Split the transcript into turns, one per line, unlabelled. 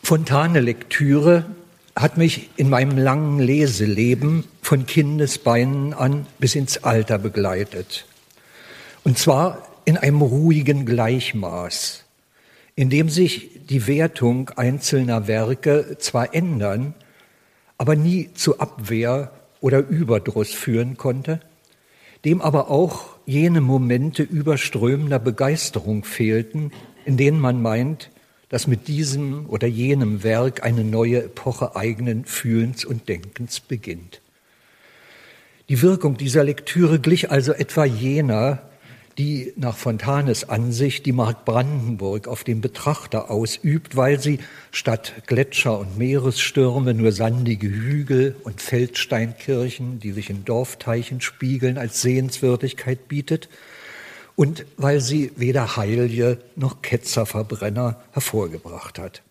Fontane-Lektüre hat mich in meinem langen Leseleben von Kindesbeinen an bis ins Alter begleitet. Und zwar in einem ruhigen Gleichmaß, in dem sich die Wertung einzelner Werke zwar ändern, aber nie zu Abwehr oder Überdruss führen konnte, dem aber auch jene Momente überströmender Begeisterung fehlten, in denen man meint, dass mit diesem oder jenem Werk eine neue Epoche eigenen Fühlens und Denkens beginnt. Die Wirkung dieser Lektüre glich also etwa jener, die nach Fontanes Ansicht die Mark Brandenburg auf den Betrachter ausübt, weil sie statt Gletscher und Meeresstürme nur sandige Hügel und Feldsteinkirchen, die sich in Dorfteichen spiegeln, als Sehenswürdigkeit bietet und weil sie weder Heilige noch Ketzerverbrenner hervorgebracht hat.